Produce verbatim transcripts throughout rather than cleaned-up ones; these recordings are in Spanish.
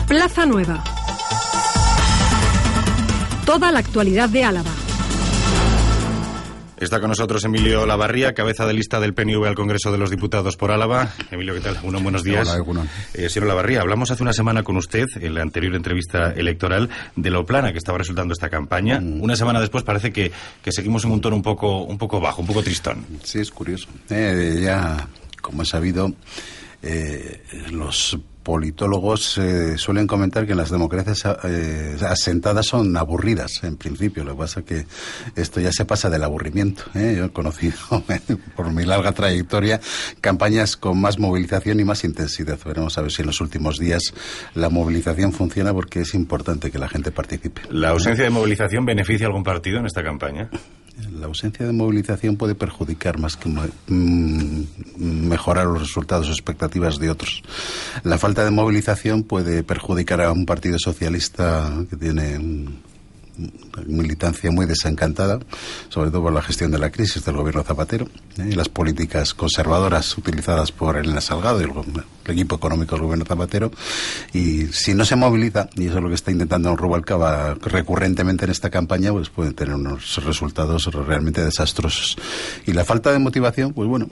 Plaza Nueva. Toda la actualidad de Álava. Está con nosotros Emilio Lavarría, cabeza de lista del P N V al Congreso de los Diputados por Álava. Emilio, ¿qué tal? Uno, buenos días. Hola, Egunon. Eh, señor Lavarría, hablamos hace una semana con usted, en la anterior entrevista electoral, de lo plana que estaba resultando esta campaña. Mm. Una semana después parece que, que seguimos en un tono un poco, un poco bajo, un poco tristón. Sí, es curioso. Eh, ya, como he sabido, eh, los politólogos eh, suelen comentar que las democracias eh, asentadas son aburridas, en principio. Lo que pasa es que esto ya se pasa del aburrimiento, ¿eh? Yo he conocido, por mi larga trayectoria, campañas con más movilización y más intensidad. Veremos a ver si en los últimos días la movilización funciona, porque es importante que la gente participe. ¿La ausencia de movilización beneficia a algún partido en esta campaña? La ausencia de movilización puede perjudicar más que mm, mejorar los resultados o expectativas de otros. La falta de movilización puede perjudicar a un partido socialista que tiene una militancia muy desencantada, sobre todo por la gestión de la crisis del gobierno Zapatero, ¿eh? y las políticas conservadoras utilizadas por Elena Salgado y el, el equipo económico del gobierno Zapatero. Y si no se moviliza, y eso es lo que está intentando Rubalcaba recurrentemente en esta campaña, pues pueden tener unos resultados realmente desastrosos. Y la falta de motivación, pues bueno,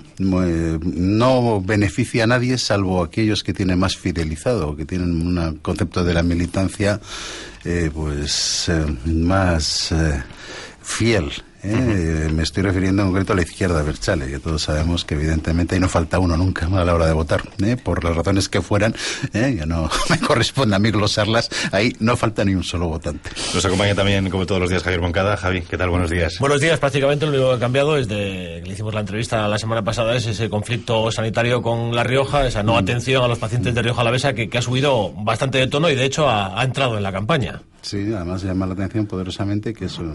no beneficia a nadie, salvo aquellos que tienen más fidelizado, que tienen un concepto de la militancia Eh, pues eh, más eh, fiel. Eh, uh-huh. Me estoy refiriendo en concreto a la izquierda abertzale, que todos sabemos que evidentemente ahí no falta uno nunca a la hora de votar, eh, por las razones que fueran, eh, que no me corresponde a mí glosarlas, ahí no falta ni un solo votante. Nos acompaña también, como todos los días, Javier Moncada. Javi, ¿qué tal? Buenos días. Buenos días. Prácticamente lo único que ha cambiado desde que le hicimos la entrevista la semana pasada es ese conflicto sanitario con La Rioja, esa no atención a los pacientes de Rioja Alavesa, que, que ha subido bastante de tono y de hecho ha, ha entrado en la campaña. Sí, además llama la atención poderosamente que es un,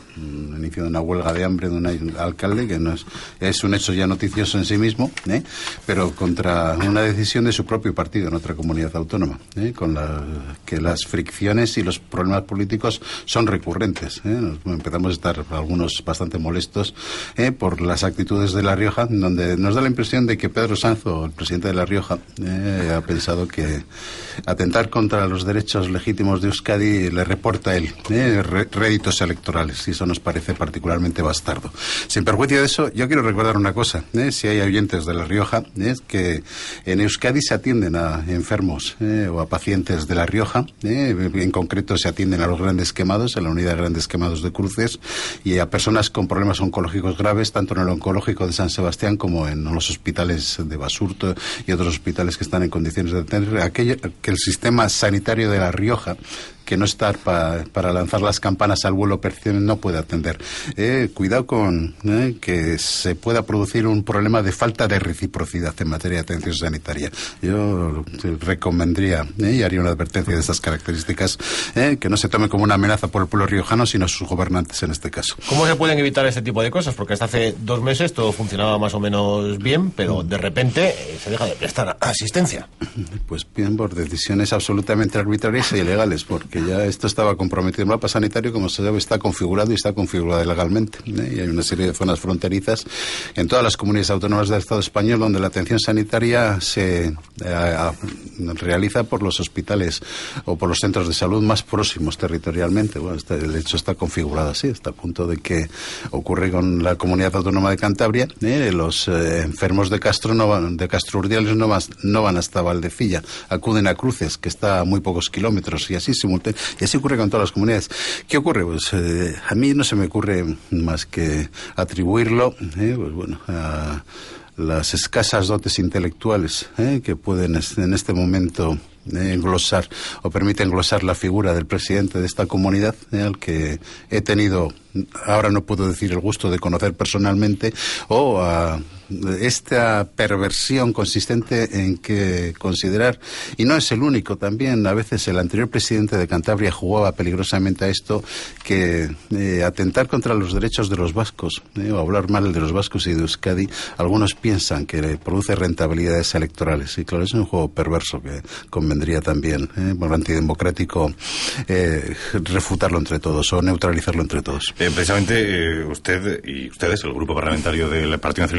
un inicio de una huelga de hambre de un alcalde, que no es, es un hecho ya noticioso en sí mismo, ¿eh? pero contra una decisión de su propio partido en otra comunidad autónoma, ¿eh? con la, que las fricciones y los problemas políticos son recurrentes. ¿eh? Nos, empezamos a estar algunos bastante molestos ¿eh? por las actitudes de La Rioja, donde nos da la impresión de que Pedro Sanzo, el presidente de La Rioja, ¿eh? ha pensado que atentar contra los derechos legítimos de Euskadi le reporta a él eh, réditos electorales, y eso nos parece particularmente bastardo. Sin perjuicio de eso, yo quiero recordar una cosa, eh, si hay oyentes de La Rioja, es eh, que en Euskadi se atienden a enfermos eh, o a pacientes de La Rioja, eh, en concreto se atienden a los grandes quemados, en la unidad de grandes quemados de Cruces, y a personas con problemas oncológicos graves, tanto en el oncológico de San Sebastián como en los hospitales de Basurto y otros hospitales que están en condiciones de atender. Aquello que el sistema sanitario de La Rioja, que no está pa, para lanzar las campanas al vuelo perciben, no puede atender. Eh, cuidado con eh, que se pueda producir un problema de falta de reciprocidad en materia de atención sanitaria. Yo recomendaría eh, y haría una advertencia de estas características, eh, que no se tome como una amenaza por el pueblo riojano, sino sus gobernantes en este caso. ¿Cómo se pueden evitar este tipo de cosas? Porque hasta hace dos meses todo funcionaba más o menos bien, pero de repente eh, se deja de prestar asistencia. Pues bien, por decisiones absolutamente arbitrarias e ilegales, porque que ya esto estaba comprometido. El mapa sanitario, como se sabe, está configurado y está configurado legalmente, ¿eh? Y hay una serie de zonas fronterizas en todas las comunidades autónomas del Estado español donde la atención sanitaria se eh, realiza por los hospitales o por los centros de salud más próximos territorialmente. Bueno, este, el hecho está configurado así, hasta el punto de que ocurre con la comunidad autónoma de Cantabria. ¿eh? Los eh, enfermos de Castro no van, de Castro Urdiales no, vas, no van hasta Valdecilla, acuden a Cruces, que está a muy pocos kilómetros, y así simultáneamente. Y así ocurre con todas las comunidades. ¿Qué ocurre? Pues eh, a mí no se me ocurre más que atribuirlo, eh, pues bueno, a las escasas dotes intelectuales eh, que pueden en este momento eh, englosar o permiten englosar la figura del presidente de esta comunidad, eh, al que he tenido, ahora no puedo decir el gusto de conocer personalmente, o a esta perversión consistente en que considerar, y no es el único, también a veces el anterior presidente de Cantabria jugaba peligrosamente a esto, que eh, atentar contra los derechos de los vascos, eh, o hablar mal de los vascos y de Euskadi, algunos piensan que produce rentabilidades electorales, y claro, es un juego perverso que convendría también, eh, por antidemocrático, eh, refutarlo entre todos o neutralizarlo entre todos. Eh, precisamente eh, usted y ustedes, el grupo parlamentario del Partido Nacionalista Vasco,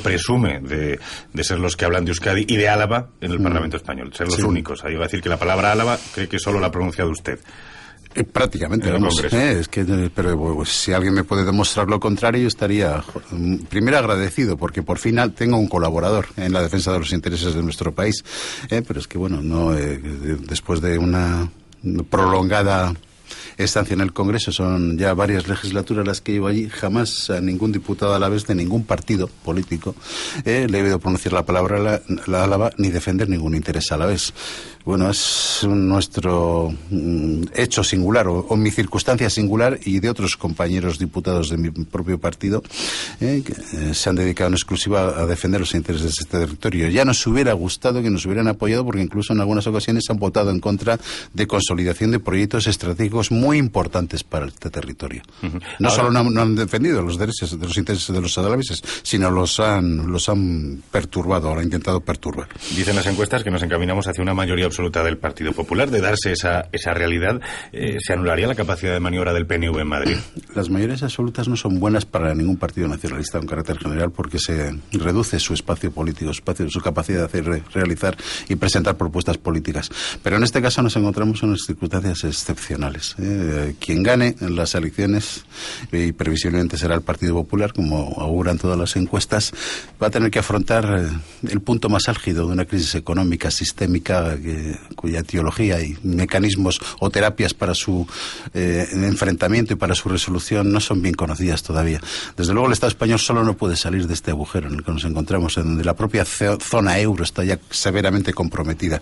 presume de, de ser los que hablan de Euskadi y de Álava en el mm. Parlamento español, ser los sí. únicos. Ahí va a decir que la palabra Álava cree que solo la ha pronunciado usted. Eh, prácticamente, vamos, eh, es que, pero pues, si alguien me puede demostrar lo contrario, yo estaría primero agradecido, porque por fin tengo un colaborador en la defensa de los intereses de nuestro país, eh, pero es que bueno, no eh, después de una prolongada estancia en el Congreso, son ya varias legislaturas las que llevo allí, jamás a ningún diputado a la vez de ningún partido político eh, le he oído pronunciar la palabra la, la Álava ni defender ningún interés a la vez. Bueno, es nuestro mm, hecho singular o, o mi circunstancia singular y de otros compañeros diputados de mi propio partido eh, que eh, se han dedicado en exclusiva a defender los intereses de este territorio. Ya nos hubiera gustado que nos hubieran apoyado, porque incluso en algunas ocasiones han votado en contra de consolidación de proyectos estratégicos muy importantes para este territorio. Uh-huh. No Ahora, solo no, no han defendido los derechos de los intereses de los alaveses, sino los han los han perturbado, o han intentado perturbar. Dicen las encuestas que nos encaminamos hacia una mayoría absoluta del Partido Popular. De darse esa, esa realidad, eh, ¿se anularía la capacidad de maniobra del P N V en Madrid? Las mayorías absolutas no son buenas para ningún partido nacionalista en carácter general, porque se reduce su espacio político, su, espacio, su capacidad de hacer, realizar y presentar propuestas políticas. Pero en este caso nos encontramos en unas circunstancias excepcionales. Eh, quien gane en las elecciones, y previsiblemente será el Partido Popular, como auguran todas las encuestas, va a tener que afrontar eh, el punto más álgido de una crisis económica sistémica que, cuya etiología y mecanismos o terapias para su eh, enfrentamiento y para su resolución no son bien conocidas todavía. Desde luego el Estado español solo no puede salir de este agujero en el que nos encontramos, en donde la propia zona euro está ya severamente comprometida.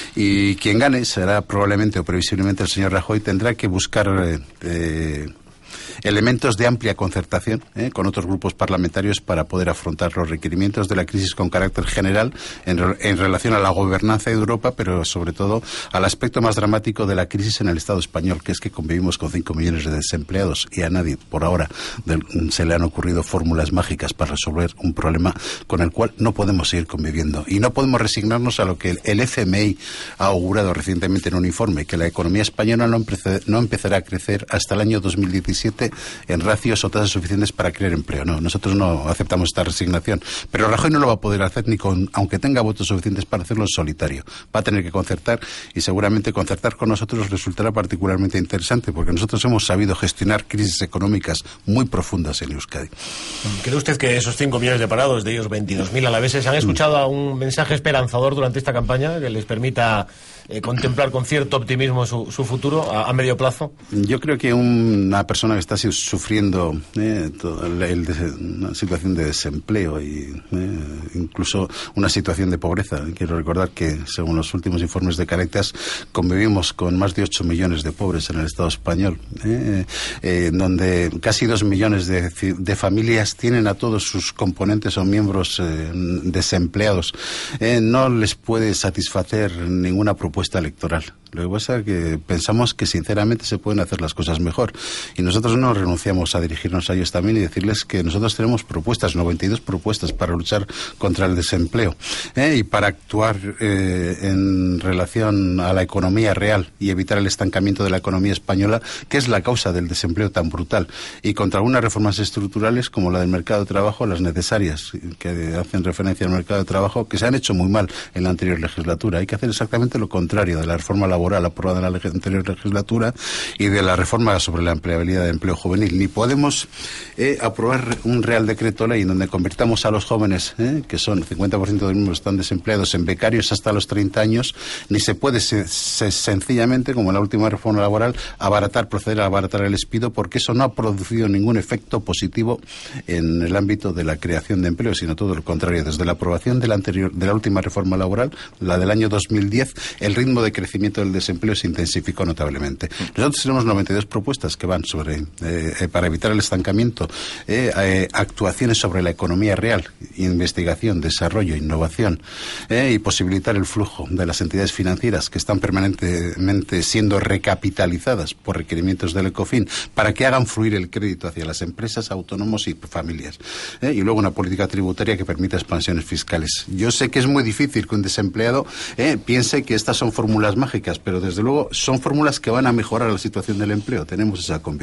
Y quien gane será probablemente o previsiblemente el señor Rajoy. Tendrá que buscar eh, eh, elementos de amplia concertación eh, con otros grupos parlamentarios para poder afrontar los requerimientos de la crisis con carácter general en, en relación a la gobernanza de Europa, pero sobre todo al aspecto más dramático de la crisis en el Estado español, que es que convivimos con cinco millones de desempleados y a nadie por ahora de, se le han ocurrido fórmulas mágicas para resolver un problema con el cual no podemos seguir conviviendo. Y no podemos resignarnos a lo que el F M I ha augurado recientemente en un informe, que la economía española no, empe- no empezará a crecer hasta el año dos mil diecisiete en ratios o tasas suficientes para crear empleo. No, nosotros no aceptamos esta resignación. Pero Rajoy no lo va a poder hacer ni con, aunque tenga votos suficientes para hacerlo en solitario. Va a tener que concertar, y seguramente concertar con nosotros resultará particularmente interesante, porque nosotros hemos sabido gestionar crisis económicas muy profundas en Euskadi. ¿Cree usted que esos cinco millones de parados, de ellos veintidós mil alaveses, han escuchado a un mensaje esperanzador durante esta campaña que les permita eh, contemplar con cierto optimismo su, su futuro a, a medio plazo? Yo creo que una persona que está sufriendo eh, todo el, el, una situación de desempleo y eh, incluso una situación de pobreza. Quiero recordar que, según los últimos informes de Caritas, convivimos con más de ocho millones de pobres en el Estado español, eh, eh, donde casi dos millones de, de familias tienen a todos sus componentes o miembros eh, desempleados. Eh, no les puede satisfacer ninguna propuesta electoral. Lo que pasa es que pensamos que sinceramente se pueden hacer las cosas mejor, y nosotros no renunciamos a dirigirnos a ellos también y decirles que nosotros tenemos propuestas, noventa y dos propuestas para luchar contra el desempleo ¿eh? y para actuar eh, en relación a la economía real y evitar el estancamiento de la economía española, que es la causa del desempleo tan brutal, y contra algunas reformas estructurales como la del mercado de trabajo, las necesarias, que hacen referencia al mercado de trabajo, que se han hecho muy mal en la anterior legislatura. Hay que hacer exactamente lo contrario de la reforma laboral aprobada en la leg- anterior legislatura y de la reforma sobre la empleabilidad de empleo juvenil. Ni podemos eh, aprobar un real decreto ley en donde convirtamos a los jóvenes, eh, que son el cincuenta por ciento de los mismos están desempleados, en becarios hasta los treinta años, ni se puede se, se, sencillamente, como en la última reforma laboral, abaratar, proceder a abaratar el despido, porque eso no ha producido ningún efecto positivo en el ámbito de la creación de empleo, sino todo lo contrario. Desde la aprobación de la anterior, de la última reforma laboral, la del año dos mil diez, el ritmo de crecimiento del desempleo se intensificó notablemente. Nosotros tenemos noventa y dos propuestas que van sobre eh, para evitar el estancamiento, eh, eh, actuaciones sobre la economía real, investigación, desarrollo, innovación eh, y posibilitar el flujo de las entidades financieras que están permanentemente siendo recapitalizadas por requerimientos del ECOFIN para que hagan fluir el crédito hacia las empresas, autónomos y familias. Eh, y luego una política tributaria que permita expansiones fiscales. Yo sé que es muy difícil que un desempleado eh, piense que estas son fórmulas mágicas, pero desde luego son fórmulas que van a mejorar la situación del empleo. Tenemos esa convicción. Uh-huh.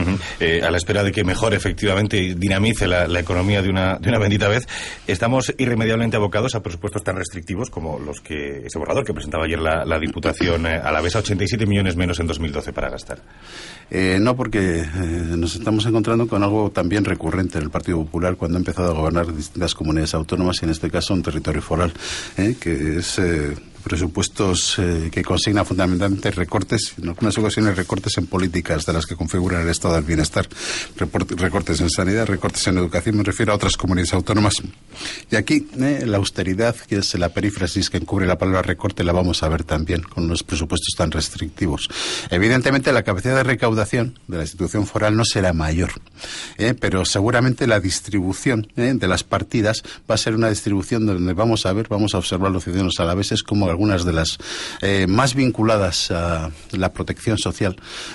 Uh-huh. Eh, a la espera de que mejore efectivamente y dinamice la, la economía de una, de una bendita vez, estamos irremediablemente abocados a presupuestos tan restrictivos como los que ese borrador que presentaba ayer la, la Diputación eh, alavesa, ochenta y siete millones menos en dos mil doce para gastar. Eh, no, porque eh, nos estamos encontrando con algo también recurrente en el Partido Popular cuando ha empezado a gobernar distintas comunidades autónomas y en este caso un territorio foral, eh, que es eh, presupuestos eh, que consignan fundamentalmente recortes, en algunas ocasiones recortes en políticas de las que configuran el estado del bienestar, Report, recortes en sanidad, recortes en educación, me refiero a otras comunidades autónomas. Y aquí eh, la austeridad, que es la perífrasis que encubre la palabra recorte, la vamos a ver también con los presupuestos tan restrictivos. Evidentemente la capacidad de recaudación de la institución foral no será mayor, eh, pero seguramente la distribución eh, de las partidas va a ser una distribución donde vamos a ver, vamos a observar los ciudadanos alaveses como algunas de las eh, más vinculadas a la protección social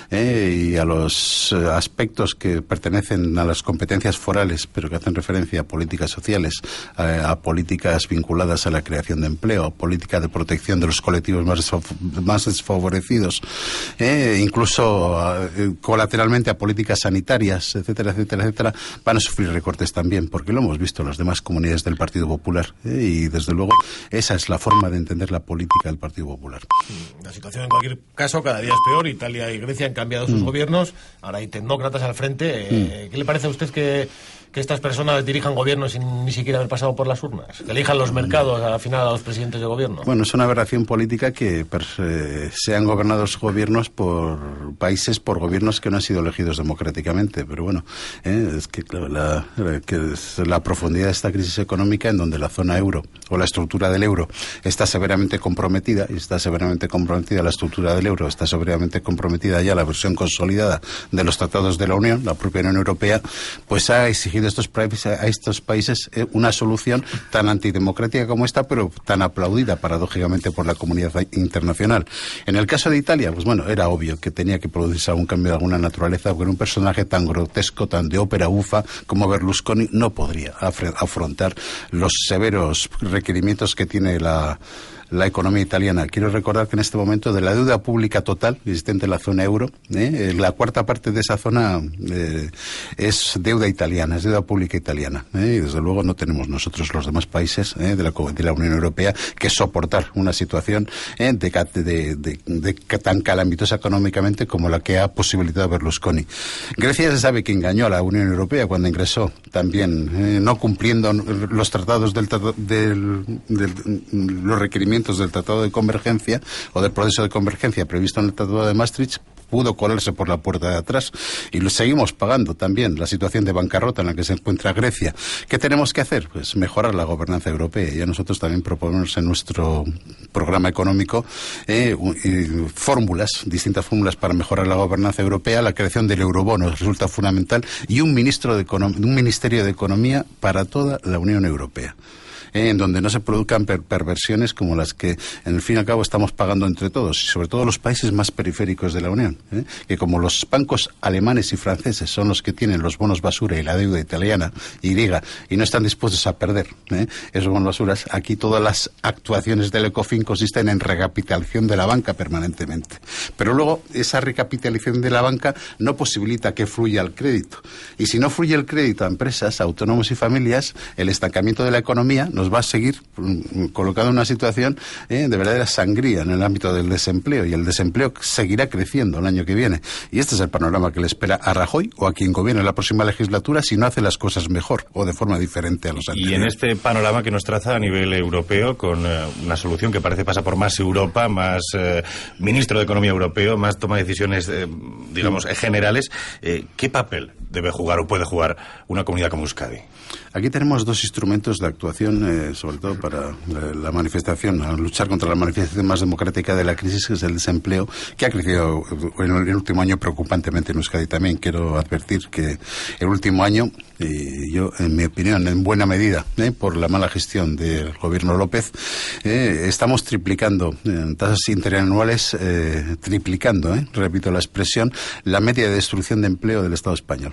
eh, y a los eh, aspectos que pertenecen a las competencias forales, pero que hacen referencia a políticas sociales, a, a políticas vinculadas a la creación de empleo, a política de protección de los colectivos más, más desfavorecidos, eh, incluso a, eh, colateralmente a políticas sanitarias, etcétera, etcétera, etcétera, van a sufrir recortes también, porque lo hemos visto en las demás comunidades del Partido Popular eh, y desde luego esa es la forma de entender la política del Partido Popular. La situación en cualquier caso cada día es peor. Italia y Grecia han cambiado sus mm. gobiernos, ahora hay tecnócratas al frente. Eh, mm. ¿Qué le parece a usted que, que estas personas dirijan gobiernos sin ni siquiera haber pasado por las urnas? Que elijan los mercados al final a los presidentes de gobierno. Bueno, es una aberración política que eh, sean gobernados gobiernos por países, por gobiernos que no han sido elegidos democráticamente. Pero bueno, eh, es que claro, la, que es la profundidad de esta crisis económica en donde la zona euro o la estructura del euro está severamente comprometida, y está severamente comprometida la estructura del euro, está severamente comprometida ya la versión consolidada de los tratados de la Unión, la propia Unión Europea, pues ha exigido a estos, a estos países una solución tan antidemocrática como esta, pero tan aplaudida paradójicamente por la comunidad internacional. En el caso de Italia, pues bueno, era obvio que tenía que producirse algún cambio de alguna naturaleza, porque un personaje tan grotesco, tan de ópera bufa como Berlusconi no podría afrontar los severos requerimientos que tiene la la economía italiana. Quiero recordar que en este momento de la deuda pública total existente en la zona euro, eh, la cuarta parte de esa zona eh, es deuda italiana, es deuda pública italiana. Eh, y desde luego no tenemos nosotros los demás países eh, de, la, de la Unión Europea que soportar una situación eh, de, de, de, de, de tan calamitosa económicamente como la que ha posibilitado Berlusconi. Grecia se sabe que engañó a la Unión Europea cuando ingresó también, eh, no cumpliendo los tratados del, del, del, del los requerimientos del Tratado de Convergencia o del proceso de convergencia previsto en el Tratado de Maastricht, pudo colarse por la puerta de atrás y lo seguimos pagando también la situación de bancarrota en la que se encuentra Grecia. ¿Qué tenemos que hacer? Pues mejorar la gobernanza europea. Y a nosotros también proponemos en nuestro programa económico eh, fórmulas, distintas fórmulas para mejorar la gobernanza europea. La creación del eurobono resulta fundamental y un ministro de Econom- un ministerio de Economía para toda la Unión Europea. Eh, en donde no se produzcan per perversiones como las que, en el fin y al cabo, estamos pagando entre todos, y sobre todo los países más periféricos de la Unión, eh, que como los bancos alemanes y franceses son los que tienen los bonos basura y la deuda italiana y griega, y no están dispuestos a perder eh, esos bonos basuras, aquí todas las actuaciones del ECOFIN consisten en recapitalización de la banca permanentemente. Pero luego, esa recapitalización de la banca no posibilita que fluya el crédito. Y si no fluye el crédito a empresas, a autónomos y familias, el estancamiento de la economía nos va a seguir colocando en una situación eh, de verdadera sangría en el ámbito del desempleo, y el desempleo seguirá creciendo el año que viene. Y este es el panorama que le espera a Rajoy o a quien gobierne la próxima legislatura si no hace las cosas mejor o de forma diferente a los anteriores. Y en este panorama que nos traza a nivel europeo, con eh, una solución que parece pasa por más Europa, más eh, ministro de Economía europeo, más toma de decisiones, eh, digamos, sí. generales, eh, ¿qué papel debe jugar o puede jugar una comunidad como Euskadi? Aquí tenemos dos instrumentos de actuación, eh, sobre todo para la, la manifestación, a luchar contra la manifestación más democrática de la crisis, que es el desempleo, que ha crecido en el último año preocupantemente en Euskadi. También quiero advertir que el último año, y yo, en mi opinión, en buena medida, eh, por la mala gestión del gobierno López, eh, estamos triplicando en tasas interanuales, eh, triplicando, eh, repito la expresión, la media de destrucción de empleo del Estado español.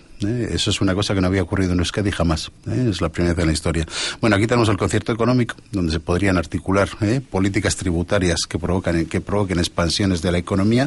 ¿eh? Eso es una cosa que no había ocurrido en Euskadi jamás, ¿eh? Es la primera vez en la historia. Bueno, aquí tenemos el concierto económico, donde se podrían articular ¿eh? políticas tributarias que provocan que provoquen expansiones de la economía,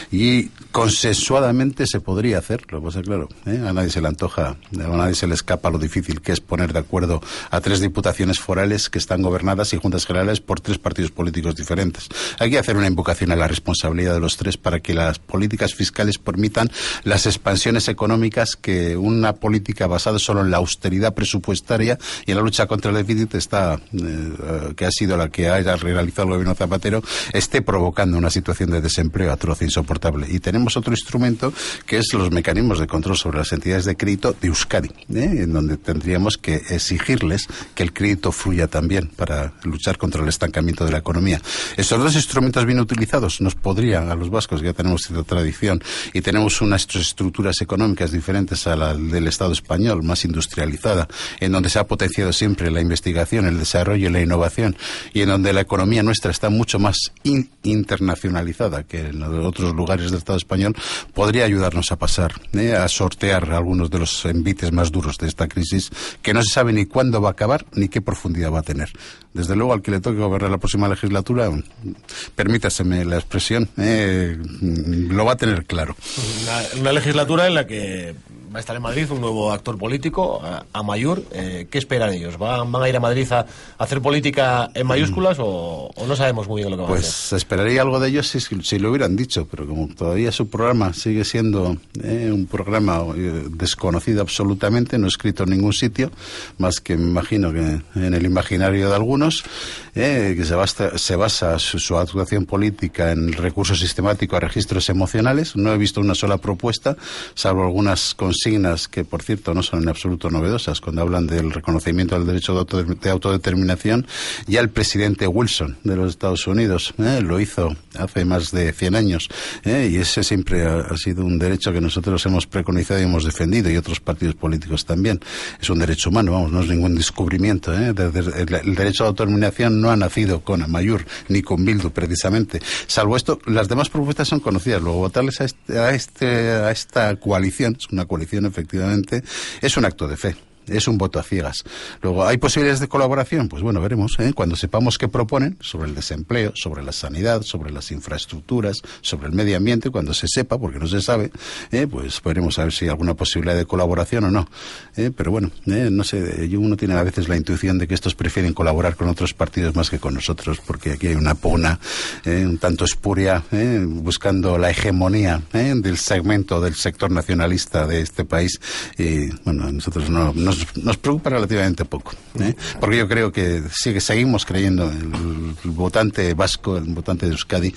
y consensuadamente se podría hacer. Lo que pasa, claro, ¿eh? a nadie se le antoja, a nadie se le escapa lo difícil que es poner de acuerdo a tres diputaciones forales que están gobernadas y juntas generales por tres partidos políticos diferentes. Hay que hacer una invocación a la responsabilidad de los tres para que las políticas fiscales permitan las expansiones económicas que una política basada solo en la austeridad presupuestaria y en la lucha contra el déficit está eh, que ha sido la que haya realizado el gobierno Zapatero, esté provocando una situación de desempleo atroz e insoportable. Y tenemos otro instrumento que es los mecanismos de control sobre las entidades de crédito de Euskadi, ¿eh? en donde tendríamos que exigirles que el crédito fluya también para luchar contra el estancamiento de la economía. Estos dos instrumentos bien utilizados nos podrían, a los vascos, que ya tenemos cierta tradición y tenemos unas estructuras económicas diferentes a la del Estado español, más industrializada, en donde se ha potenciado siempre la investigación, el desarrollo y la innovación, y en donde la economía nuestra está mucho más in internacionalizada que en otros lugares del Estado español, podría ayudarnos a pasar, ¿eh? a sortear algunos de los envites más duros de esta crisis, que no se sabe ni cuándo va a acabar ni qué profundidad va a tener. Desde luego, al que le toque gobernar la próxima legislatura, permítaseme la expresión, eh, lo va a tener claro. Una, una legislatura en la que va a estar en Madrid un nuevo actor político, Amaiur. Eh, ¿Qué espera de ellos? ¿Van, ¿Van a ir a Madrid a hacer política en mayúsculas o, o no sabemos muy bien lo que van pues a hacer? Pues esperaría algo de ellos si, si lo hubieran dicho, pero como todavía su programa sigue siendo eh, un programa eh, desconocido absolutamente, no escrito en ningún sitio, más que me imagino que en el imaginario de algunos, eh, que se, basta, se basa su, su actuación política en el recurso sistemático a registros emocionales. No he visto una sola propuesta, salvo algunas consignas que, por cierto, no son en absoluto novedosas cuando hablan del reconocimiento del derecho de, auto, de autodeterminación. Ya el presidente Wilson de los Estados Unidos eh, lo hizo hace más de cien años, eh, y ese siempre ha, ha sido un derecho que nosotros hemos preconizado y hemos defendido, y otros partidos políticos también. Es un derecho humano, vamos, no es ningún descubrimiento. Eh. De, de, el, el derecho de autodeterminación no ha nacido con Amaiur ni con Bildu, precisamente. Salvo esto, las demás propuestas son conocidas. Luego, votarles a, este, a, este, a esta coalición, es una coalición efectivamente, es un acto de fe. Es un voto a ciegas. Luego, ¿hay posibilidades de colaboración? Pues bueno, veremos, ¿eh? Cuando sepamos qué proponen sobre el desempleo, sobre la sanidad, sobre las infraestructuras, sobre el medio ambiente, cuando se sepa, porque no se sabe, ¿eh? Pues veremos a ver si hay alguna posibilidad de colaboración o no. ¿eh? Pero bueno, ¿eh? no sé, uno tiene a veces la intuición de que estos prefieren colaborar con otros partidos más que con nosotros, porque aquí hay una pugna ¿eh? un tanto espuria, ¿eh? buscando la hegemonía ¿eh? del segmento, del sector nacionalista de este país. Y bueno, nosotros no, no Nos, nos preocupa relativamente poco, ¿eh? porque yo creo que sigue, seguimos creyendo el, el votante vasco, el votante de Euskadi,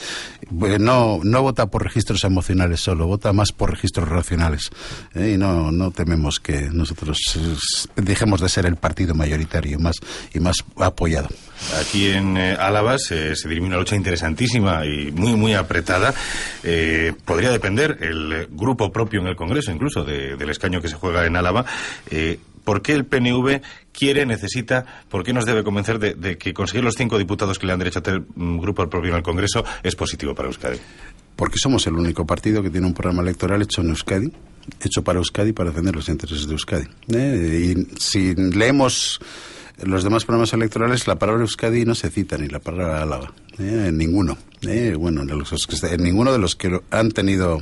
no, no vota por registros emocionales solo, vota más por registros racionales, ¿eh? y no, no tememos que nosotros dejemos de ser el partido mayoritario más y más apoyado. Aquí en eh, Álava se, se dirime una lucha interesantísima y muy muy apretada. Eh, podría depender el grupo propio en el Congreso, incluso de, del escaño que se juega en Álava. Eh, ¿Por qué el P N V quiere, necesita, por qué nos debe convencer de, de que conseguir los cinco diputados que le han derecho a tener un grupo propio en el Congreso es positivo para Euskadi? Porque somos el único partido que tiene un programa electoral hecho en Euskadi, hecho para Euskadi, para defender los intereses de Euskadi. ¿eh? Y si leemos los demás programas electorales, la palabra Euskadi no se cita, ni la palabra Álava, ¿eh? en ninguno. Eh, bueno, en, los, en ninguno de los que han tenido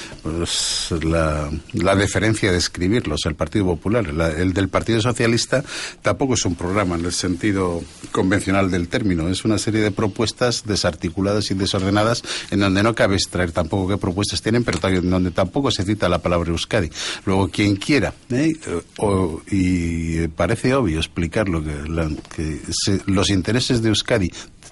pues, la, la deferencia de escribirlos, el Partido Popular. La, el del Partido Socialista tampoco es un programa en el sentido convencional del término, es una serie de propuestas desarticuladas y desordenadas en donde no cabe extraer tampoco qué propuestas tienen, pero en donde tampoco se cita la palabra Euskadi. Luego, quien quiera, ¿eh? o, y parece obvio explicarlo, que, la, que se, los intereses de Euskadi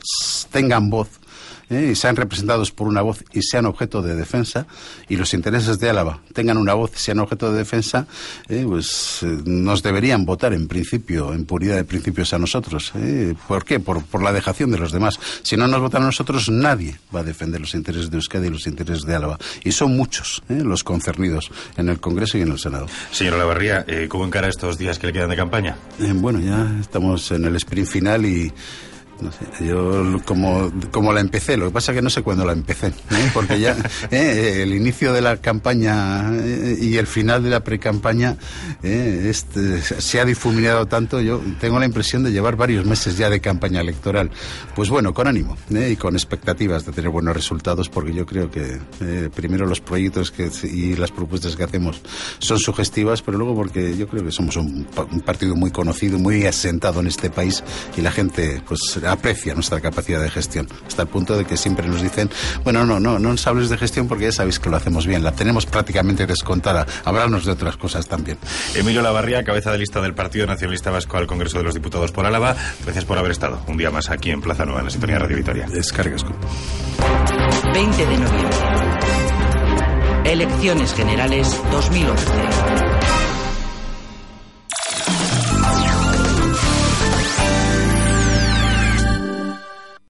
tengan voz, ¿eh? y sean representados por una voz y sean objeto de defensa, y los intereses de Álava tengan una voz y sean objeto de defensa, eh, pues eh, nos deberían votar en principio, en puridad de principios a nosotros. ¿eh? ¿Por qué? Por, por la dejación de los demás. Si no nos votan a nosotros, nadie va a defender los intereses de Euskadi y los intereses de Álava. Y son muchos ¿eh? los concernidos en el Congreso y en el Senado. Señor Olavarría, eh, ¿cómo encara estos días que le quedan de campaña? Eh, bueno, ya estamos en el sprint final y No sé, yo como, como la empecé, lo que pasa es que no sé cuándo la empecé, ¿eh? Porque ya eh, el inicio de la campaña eh, y el final de la pre-campaña eh, este, se ha difuminado tanto, yo tengo la impresión de llevar varios meses ya de campaña electoral. Pues bueno, con ánimo eh, y con expectativas de tener buenos resultados, porque yo creo que eh, primero los proyectos que, y las propuestas que hacemos son sugestivas, pero luego porque yo creo que somos un, un partido muy conocido, muy asentado en este país, y la gente pues aprecia nuestra capacidad de gestión, hasta el punto de que siempre nos dicen, bueno, no, no, no nos hables de gestión porque ya sabéis que lo hacemos bien, la tenemos prácticamente descontada, hablarnos de otras cosas también. Emilio Lavarría, cabeza de lista del Partido Nacionalista Vasco al Congreso de los Diputados por Álava, gracias por haber estado un día más aquí en Plaza Nueva, en la sintonía Radio Vitoria. Descargasco. veinte de noviembre. Elecciones Generales dos mil once.